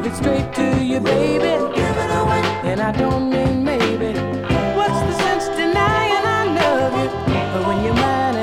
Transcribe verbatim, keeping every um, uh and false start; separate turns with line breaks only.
it straight to you, baby. Give it away. And I don't mean maybe.